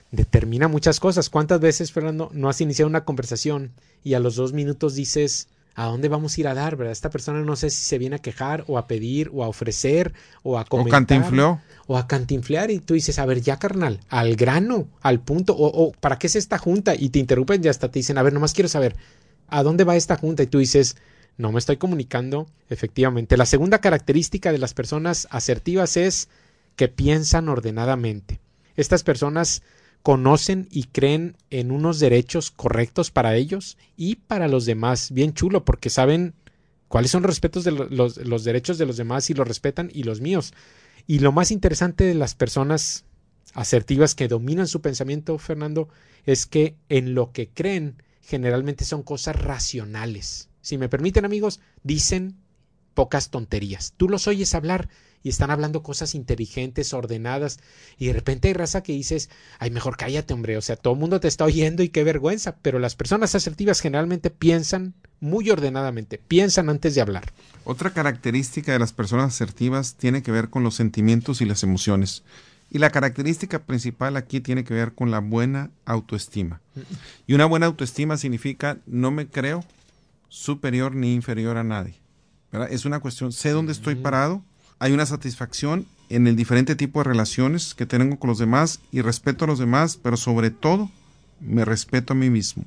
determina muchas cosas. ¿Cuántas veces, Fernando, no has iniciado una conversación y a los 2 minutos dices ¿a dónde vamos a ir a dar, verdad? Esta persona no sé si se viene a quejar o a pedir o a ofrecer o a comentar. O cantinfleó. O a cantinflear y tú dices, a ver, ya carnal, al grano, al punto, o ¿para qué es esta junta? Y te interrumpen y hasta te dicen, a ver, nomás quiero saber, ¿a dónde va esta junta? Y tú dices, no me estoy comunicando efectivamente. La segunda característica de las personas asertivas es que piensan ordenadamente. Estas personas conocen y creen en unos derechos correctos para ellos y para los demás. Bien chulo, porque saben cuáles son los respetos de los derechos de los demás y los respetan y los míos. Y lo más interesante de las personas asertivas que dominan su pensamiento, Fernando, es que en lo que creen generalmente son cosas racionales. Si me permiten, amigos, dicen pocas tonterías. Tú los oyes hablar y están hablando cosas inteligentes, ordenadas, y de repente hay raza que dices, ay, mejor cállate, hombre, o sea, todo el mundo te está oyendo y qué vergüenza, pero las personas asertivas generalmente piensan muy ordenadamente, piensan antes de hablar. Otra característica de las personas asertivas tiene que ver con los sentimientos y las emociones. Y la característica principal aquí tiene que ver con la buena autoestima. Y una buena autoestima significa no me creo superior ni inferior a nadie, ¿verdad? Es una cuestión, sé dónde estoy parado, hay una satisfacción en el diferente tipo de relaciones que tengo con los demás y respeto a los demás, pero sobre todo me respeto a mí mismo.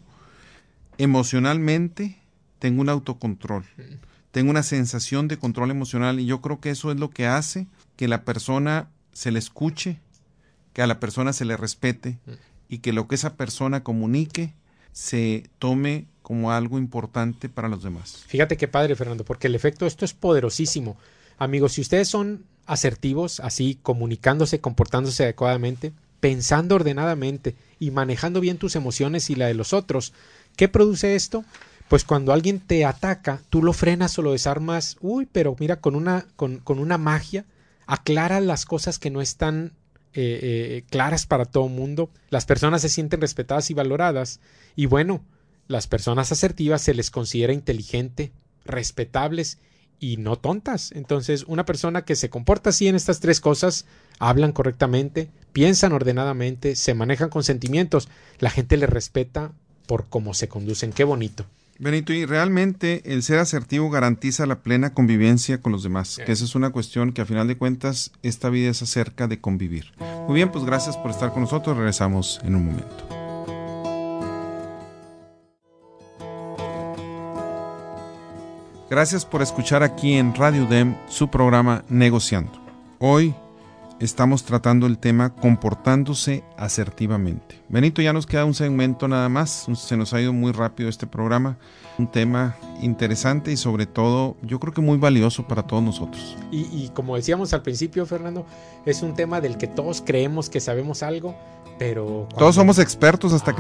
Emocionalmente tengo un autocontrol, tengo una sensación de control emocional y yo creo que eso es lo que hace que la persona se le escuche, que a la persona se le respete y que lo que esa persona comunique se tome como algo importante para los demás. Fíjate qué padre, Fernando, porque el efecto, esto es poderosísimo. Amigos, si ustedes son asertivos, así comunicándose, comportándose adecuadamente, pensando ordenadamente y manejando bien tus emociones y la de los otros, ¿qué produce esto? Pues cuando alguien te ataca, tú lo frenas o lo desarmas, pero mira, con una magia, aclaras las cosas que no están claras para todo el mundo, las personas se sienten respetadas y valoradas, y bueno, las personas asertivas se les considera inteligente, respetables y no tontas. Entonces, una persona que se comporta así en estas tres cosas, hablan correctamente, piensan ordenadamente, se manejan con sentimientos, la gente les respeta por cómo se conducen. Qué bonito. Benito, y realmente el ser asertivo garantiza la plena convivencia con los demás, que esa es una cuestión que a final de cuentas esta vida es acerca de convivir. Muy bien, pues gracias por estar con nosotros, regresamos en un momento. Gracias por escuchar aquí en Radio UDEM su programa Negociando. Hoy estamos tratando el tema comportándose asertivamente. Benito, ya nos queda un segmento nada más, se nos ha ido muy rápido este programa, un tema interesante y sobre todo yo creo que muy valioso para todos nosotros. Y como decíamos al principio, Fernando, es un tema del que todos creemos que sabemos algo, pero todos somos expertos hasta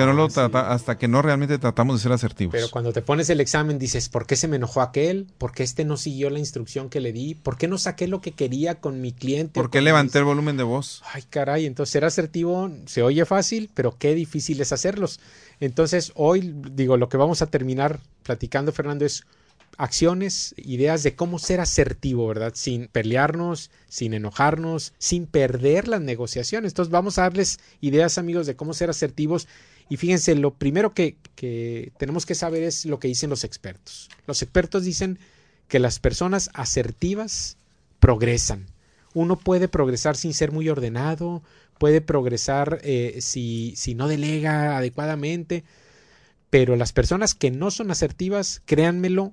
que no realmente tratamos de ser asertivos. Pero cuando te pones el examen dices, ¿por qué se me enojó aquel? ¿Por qué este no siguió la instrucción que le di? ¿Por qué no saqué lo que quería con mi cliente? ¿Por qué levanté el volumen de voz? Ay, caray, entonces ser asertivo se oye fácil, pero qué difícil es hacerlos. Entonces hoy, lo que vamos a terminar platicando, Fernando, es acciones, ideas de cómo ser asertivo, ¿verdad? Sin pelearnos, sin enojarnos, sin perder las negociaciones. Entonces vamos a darles ideas, amigos, de cómo ser asertivos. Y fíjense, lo primero que tenemos que saber es lo que dicen los expertos. Los expertos dicen que las personas asertivas progresan. Uno puede progresar sin ser muy ordenado, puede progresar si no delega adecuadamente, pero las personas que no son asertivas, créanmelo,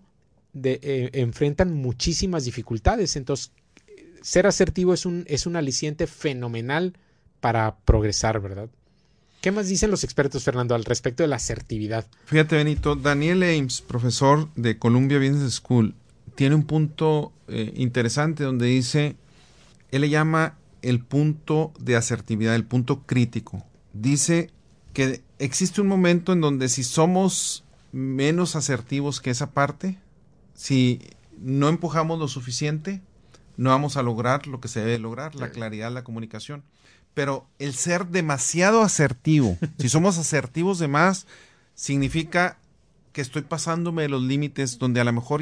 enfrentan muchísimas dificultades. Entonces, ser asertivo es un aliciente fenomenal para progresar, ¿verdad? ¿Qué más dicen los expertos, Fernando, al respecto de la asertividad? Fíjate, Benito, Daniel Ames, profesor de Columbia Business School, tiene un punto interesante donde dice, él le llama el punto de asertividad, el punto crítico. Dice que existe un momento en donde si somos menos asertivos que esa parte, si no empujamos lo suficiente, no vamos a lograr lo que se debe lograr, la claridad, la comunicación. Pero el ser demasiado asertivo, si somos asertivos de más, significa que estoy pasándome de los límites donde a lo mejor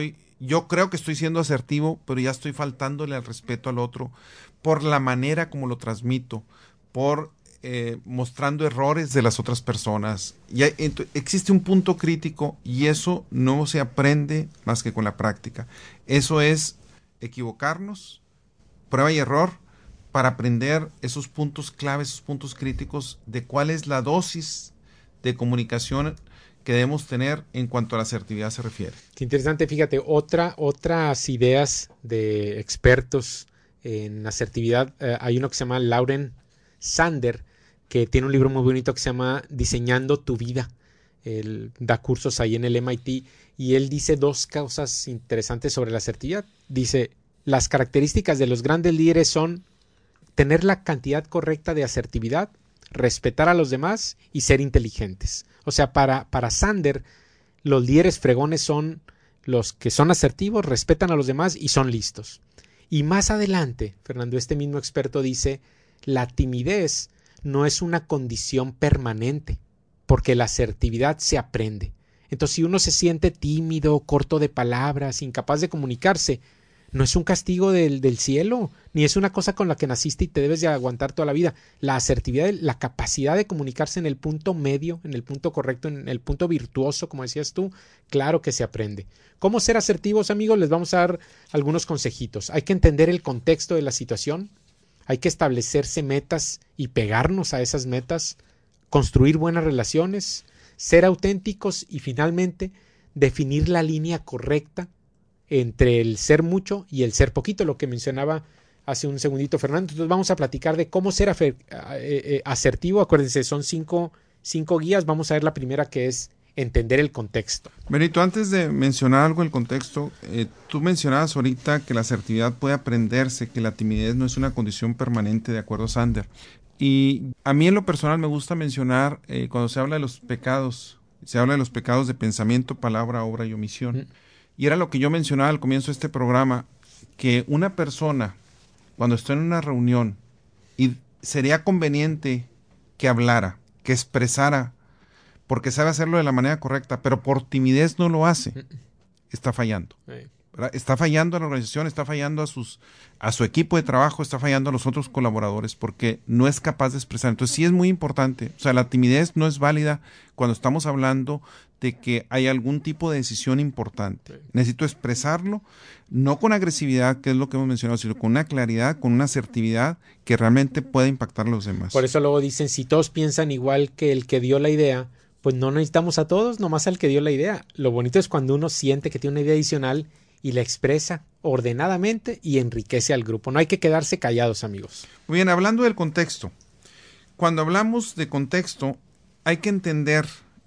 yo creo que estoy siendo asertivo, pero ya estoy faltándole al respeto al otro por la manera como lo transmito, por mostrando errores de las otras personas. Existe un punto crítico y eso no se aprende más que con la práctica. Eso es equivocarnos, prueba y error, para aprender esos puntos claves, esos puntos críticos de cuál es la dosis de comunicación que debemos tener en cuanto a la asertividad se refiere. Qué interesante, fíjate, otras ideas de expertos en asertividad. Hay uno que se llama Lauren Sander, que tiene un libro muy bonito que se llama Diseñando tu vida. Él da cursos ahí en el MIT y él dice dos cosas interesantes sobre la asertividad. Dice, las características de los grandes líderes son tener la cantidad correcta de asertividad, respetar a los demás y ser inteligentes. O sea, para Sander, los líderes fregones son los que son asertivos, respetan a los demás y son listos. Y más adelante, Fernando, este mismo experto dice, la timidez no es una condición permanente, porque la asertividad se aprende. Entonces, si uno se siente tímido, corto de palabras, incapaz de comunicarse, no es un castigo del cielo, ni es una cosa con la que naciste y te debes de aguantar toda la vida. La asertividad, la capacidad de comunicarse en el punto medio, en el punto correcto, en el punto virtuoso, como decías tú, claro que se aprende. ¿Cómo ser asertivos, amigos? Les vamos a dar algunos consejitos. Hay que entender el contexto de la situación, hay que establecerse metas y pegarnos a esas metas, construir buenas relaciones, ser auténticos y finalmente definir la línea correcta entre el ser mucho y el ser poquito, lo que mencionaba hace un segundito Fernando. Entonces vamos a platicar de cómo ser asertivo. Acuérdense, son cinco guías. Vamos a ver la primera, que es entender el contexto. Benito, antes de mencionar algo del contexto, tú mencionabas ahorita que la asertividad puede aprenderse, que la timidez no es una condición permanente, de acuerdo a Sander. Y a mí en lo personal me gusta mencionar, cuando se habla de los pecados, se habla de los pecados de pensamiento, palabra, obra y omisión. Y era lo que yo mencionaba al comienzo de este programa, que una persona, cuando está en una reunión, y sería conveniente que hablara, que expresara, porque sabe hacerlo de la manera correcta, pero por timidez no lo hace, está fallando. ¿Verdad? Está fallando a la organización, está fallando a su equipo de trabajo, está fallando a los otros colaboradores, porque no es capaz de expresar. Entonces sí es muy importante, o sea, la timidez no es válida cuando estamos hablando de que hay algún tipo de decisión importante. Necesito expresarlo, no con agresividad, que es lo que hemos mencionado, sino con una claridad, con una asertividad que realmente pueda impactar a los demás. Por eso luego dicen, si todos piensan igual que el que dio la idea, pues no necesitamos a todos, nomás al que dio la idea. Lo bonito es cuando uno siente que tiene una idea adicional y la expresa ordenadamente y enriquece al grupo. No hay que quedarse callados, amigos. Muy bien, hablando del contexto. Cuando hablamos de contexto, hay que entender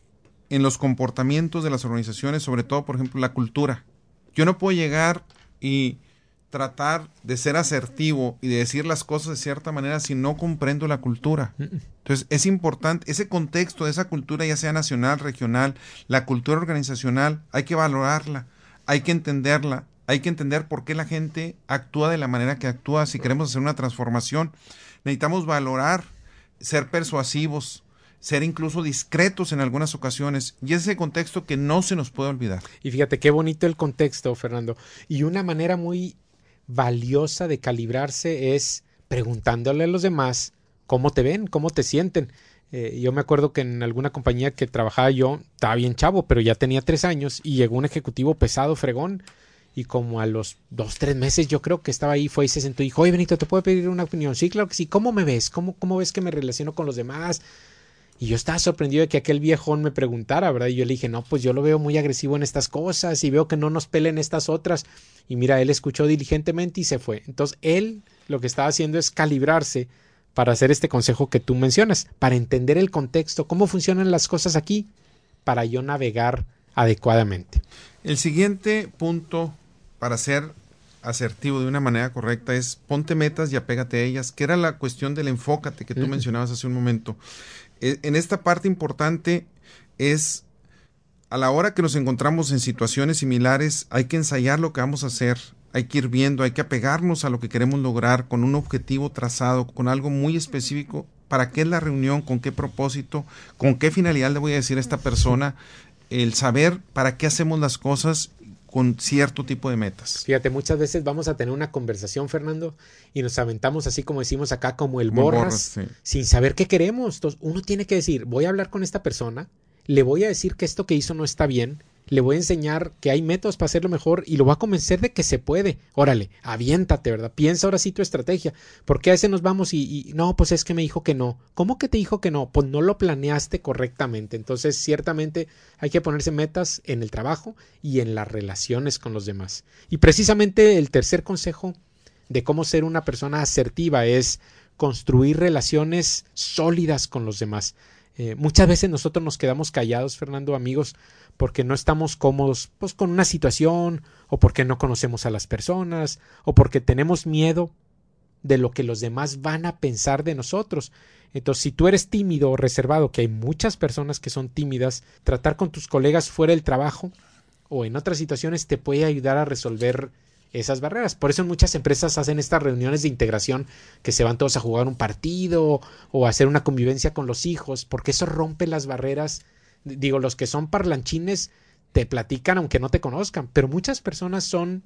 en los comportamientos de las organizaciones, sobre todo, por ejemplo, la cultura. Yo no puedo llegar y tratar de ser asertivo y de decir las cosas de cierta manera si no comprendo la cultura. Entonces, es importante, ese contexto de esa cultura, ya sea nacional, regional, la cultura organizacional, hay que valorarla, hay que entenderla, hay que entender por qué la gente actúa de la manera que actúa. Si queremos hacer una transformación, necesitamos valorar, ser persuasivos, ser incluso discretos en algunas ocasiones, y ese contexto que no se nos puede olvidar. Y fíjate qué bonito el contexto, Fernando, y una manera muy valiosa de calibrarse es preguntándole a los demás cómo te ven, cómo te sienten. Yo me acuerdo que en alguna compañía que trabajaba yo, estaba bien chavo, pero ya tenía 3 años, y llegó un ejecutivo pesado, fregón, y como a los 2-3 meses yo creo que estaba ahí, fue y se sentó y dijo, oye Benito, ¿te puedo pedir una opinión? Sí, claro que sí. ¿Cómo me ves? ¿Cómo ves que me relaciono con los demás? Y yo estaba sorprendido de que aquel viejón me preguntara, ¿verdad? Y yo le dije, no, pues yo lo veo muy agresivo en estas cosas y veo que no nos pelen estas otras. Y mira, él escuchó diligentemente y se fue. Entonces, él lo que estaba haciendo es calibrarse para hacer este consejo que tú mencionas, para entender el contexto, cómo funcionan las cosas aquí, para yo navegar adecuadamente. El siguiente punto para ser asertivo de una manera correcta es ponte metas y apégate a ellas, que era la cuestión del enfócate que tú mencionabas hace un momento. En esta parte importante es, a la hora que nos encontramos en situaciones similares, hay que ensayar lo que vamos a hacer, hay que ir viendo, hay que apegarnos a lo que queremos lograr con un objetivo trazado, con algo muy específico. ¿Para qué es la reunión? ¿Con qué propósito? ¿Con qué finalidad le voy a decir a esta persona? El saber para qué hacemos las cosas, con cierto tipo de metas. Fíjate, muchas veces vamos a tener una conversación, Fernando, y nos aventamos así como decimos acá, como el Como borras, borras, sí. sin saber qué queremos. Entonces, uno tiene que decir, voy a hablar con esta persona, le voy a decir que esto que hizo no está bien, le voy a enseñar que hay métodos para hacerlo mejor y lo voy a convencer de que se puede. Órale, aviéntate, ¿verdad? Piensa ahora sí tu estrategia. Porque a veces nos vamos y no, pues es que me dijo que no. ¿Cómo que te dijo que no? Pues no lo planeaste correctamente. Entonces, ciertamente hay que ponerse metas en el trabajo y en las relaciones con los demás. Y precisamente el tercer consejo de cómo ser una persona asertiva es construir relaciones sólidas con los demás. Muchas veces nosotros nos quedamos callados, Fernando, amigos, porque no estamos cómodos pues, con una situación, o porque no conocemos a las personas, o porque tenemos miedo de lo que los demás van a pensar de nosotros. Entonces, si tú eres tímido o reservado, que hay muchas personas que son tímidas, tratar con tus colegas fuera del trabajo o en otras situaciones te puede ayudar a resolver esas barreras. Por eso en muchas empresas hacen estas reuniones de integración que se van todos a jugar un partido o a hacer una convivencia con los hijos, porque eso rompe las barreras. Digo, los que son parlanchines te platican aunque no te conozcan, pero muchas personas son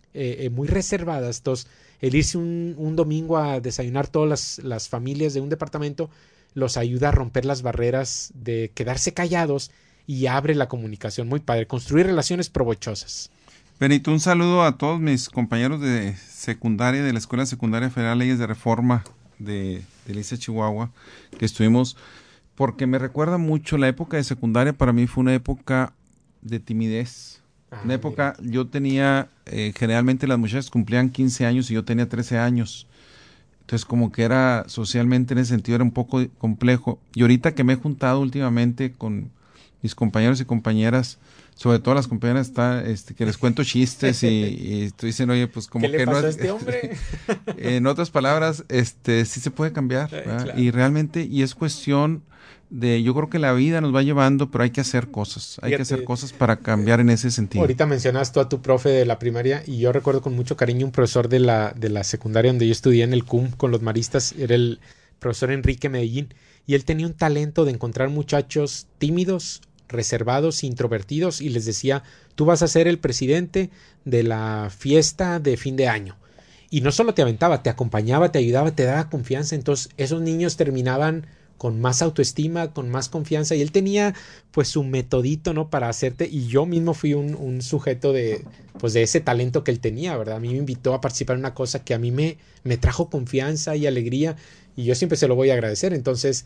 muy reservadas. Entonces, el irse un domingo a desayunar todas las familias de un departamento los ayuda a romper las barreras de quedarse callados y abre la comunicación. Muy padre, construir relaciones provechosas. Benito, un saludo a todos mis compañeros de secundaria, de la Escuela Secundaria Federal Leyes de Reforma de Ilicia, Chihuahua, que estuvimos, porque me recuerda mucho la época de secundaria. Para mí fue una época de timidez. Una época, yo tenía, generalmente las muchachas cumplían 15 años y yo tenía 13 años. Entonces como que era socialmente en ese sentido era un poco complejo. Y ahorita que me he juntado últimamente con mis compañeros y compañeras, sobre todo las compañeras que les cuento chistes y dicen, oye, pues como ¿qué que le pasó no a es, este hombre? en otras palabras, sí se puede cambiar, claro. y realmente, y es cuestión de, yo creo que la vida nos va llevando, pero hay que hacer cosas, hay que hacer cosas para cambiar en ese sentido. Ahorita mencionas tú a tu profe de la primaria y yo recuerdo con mucho cariño un profesor de la secundaria donde yo estudié en el CUM con los maristas, era el profesor Enrique Medellín, y él tenía un talento de encontrar muchachos tímidos, reservados, introvertidos, y les decía, tú vas a ser el presidente de la fiesta de fin de año. Y no solo te aventaba, te acompañaba, te ayudaba, te daba confianza. Entonces esos niños terminaban con más autoestima, con más confianza, y él tenía pues su metodito, ¿no? Para hacerte, y yo mismo fui un sujeto de ese talento que él tenía, ¿verdad? A mí me invitó a participar en una cosa que a mí me trajo confianza y alegría, y yo siempre se lo voy a agradecer. Entonces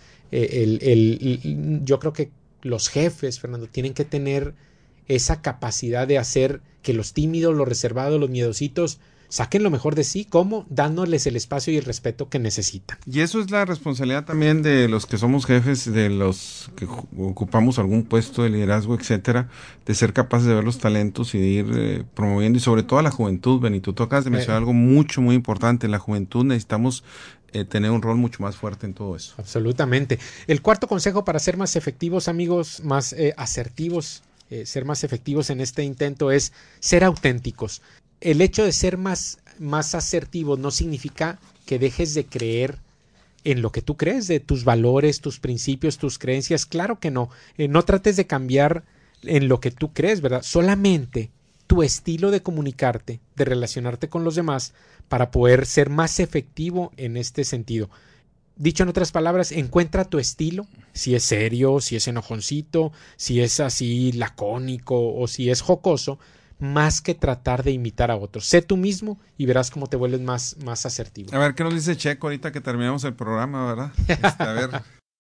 yo creo que los jefes, Fernando, tienen que tener esa capacidad de hacer que los tímidos, los reservados, los miedositos saquen lo mejor de sí. ¿Cómo? Dándoles el espacio y el respeto que necesitan. Y eso es la responsabilidad también de los que somos jefes, de los que ocupamos algún puesto de liderazgo, etcétera, de ser capaces de ver los talentos y de ir promoviendo, y sobre todo a la juventud, Benito. Tú acabas de mencionar algo muy importante. En la juventud necesitamos tener un rol mucho más fuerte en todo eso. Absolutamente. El cuarto consejo para ser más efectivos, amigos, más asertivos, ser más efectivos en este intento es ser auténticos. El hecho de ser más asertivo no significa que dejes de creer en lo que tú crees, de tus valores, tus principios, tus creencias. Claro que no. No trates de cambiar en lo que tú crees, ¿verdad? Solamente tu estilo de comunicarte, de relacionarte con los demás, para poder ser más efectivo en este sentido. Dicho en otras palabras, encuentra tu estilo, si es serio, si es enojoncito, si es así lacónico o si es jocoso, más que tratar de imitar a otros. Sé tú mismo y verás cómo te vuelves más asertivo. A ver, ¿qué nos dice Checo ahorita que terminamos el programa, verdad? A ver.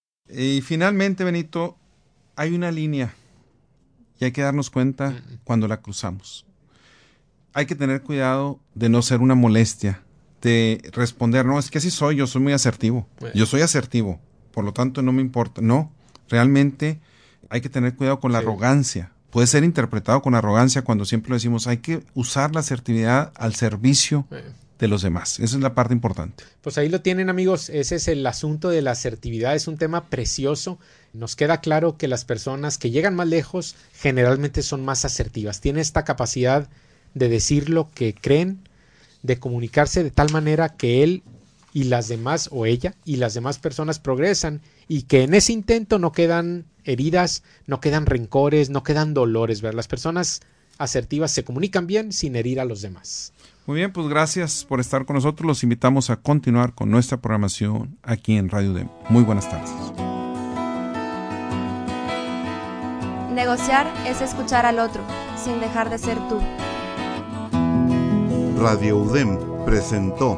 Y finalmente, Benito, hay una línea y hay que darnos cuenta cuando la cruzamos. Hay que tener cuidado de no ser una molestia, de responder, no, es que así soy, yo soy muy asertivo. Yo soy asertivo, por lo tanto no me importa. No, realmente hay que tener cuidado con la arrogancia. Puede ser interpretado con arrogancia cuando siempre lo decimos. Hay que usar la asertividad al servicio de los demás. Esa es la parte importante. Pues ahí lo tienen, amigos. Ese es el asunto de la asertividad. Es un tema precioso. Nos queda claro que las personas que llegan más lejos generalmente son más asertivas. Tienen esta capacidad de decir lo que creen, de comunicarse de tal manera que él y las demás, o ella y las demás personas progresan, y que en ese intento no quedan heridas, no quedan rencores, no quedan dolores, ¿verdad? Las personas asertivas se comunican bien sin herir a los demás. Muy bien, pues gracias por estar con nosotros. Los invitamos a continuar con nuestra programación aquí en Radio UDEM. Muy buenas tardes. Negociar es escuchar al otro, sin dejar de ser tú. Radio UDEM presentó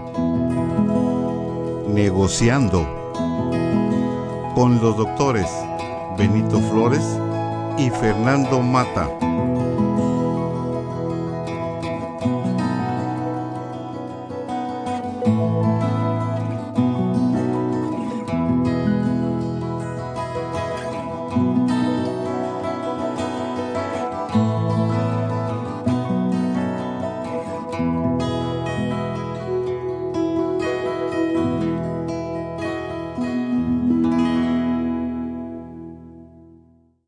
Negociando con los doctores Benito Flores y Fernando Mata.